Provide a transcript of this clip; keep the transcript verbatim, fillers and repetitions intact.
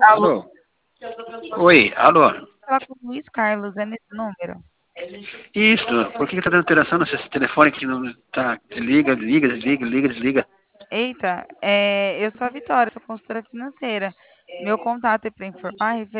Alô? Alô? Oi, alô? Fala com o Luiz Carlos, é nesse número? Isso, por que que tá dando alteração nesse telefone que não tá, desliga, desliga, desliga, desliga, desliga? Eita, é, eu sou a Vitória, sou consultora financeira. Meu contato é para informar